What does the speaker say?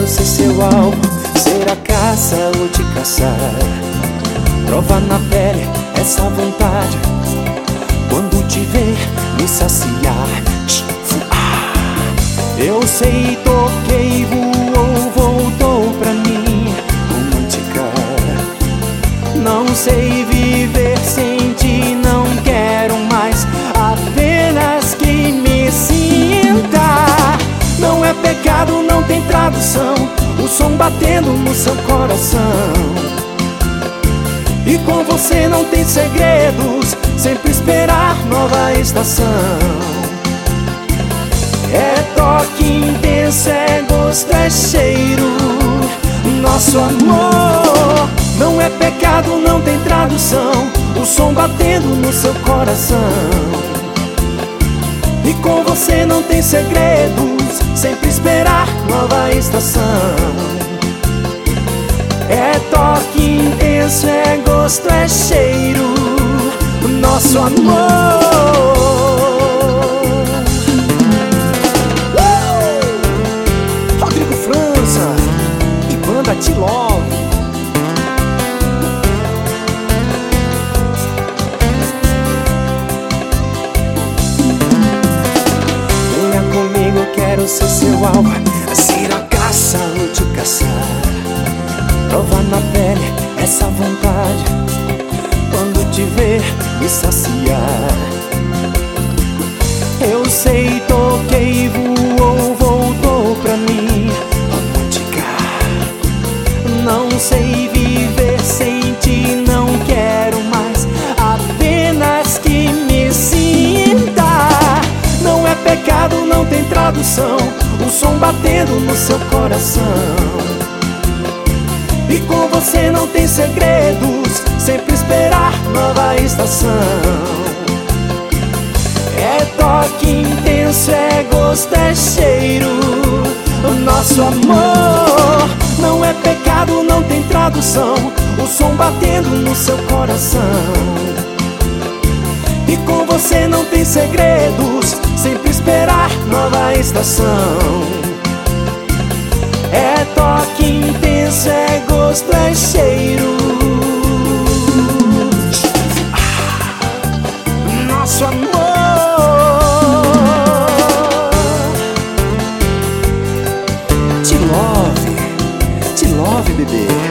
quero ser seu alvo, ser a caça ou te caçar. Prova na pele essa vontade, quando te ver me saciar. Eu sei, toquei, voou, voltou pra mim, romântica. Não sei viver sem ti, não quero mais, apenas que me sinta. Não é pecado, não tem tradução, o som batendo no seu coração. E com você não tem segredos, sempre esperar nova estação. É toque intenso, é gosto, é cheiro, nosso amor. Não é pecado, não tem tradução, o som batendo no seu coração. E com você não tem segredos, sempre esperar nova estação. É toque intenso, é gosto, é cheiro, nosso amor. Rodrigo França e banda Te Love. Venha comigo, quero ser seu alvo, ser a caça ou te caçar. Prova na pele essa vontade, quando te ver me saciar. Eu sei, toquei, voou, voltou pra mim, romântica. Não sei viver sem ti, não quero mais, apenas que me sinta. Não é pecado, não tem tradução, o som batendo no seu coração. E com você não tem segredos, sempre esperar nova estação. É toque intenso, é gosto, é cheiro, nosso amor. Não é pecado, não tem tradução, o som batendo no seu coração. E com você não tem segredos, sempre esperar nova estação. É toque intenso, é gosto, é cheiro, nosso amor. Te love, bebê.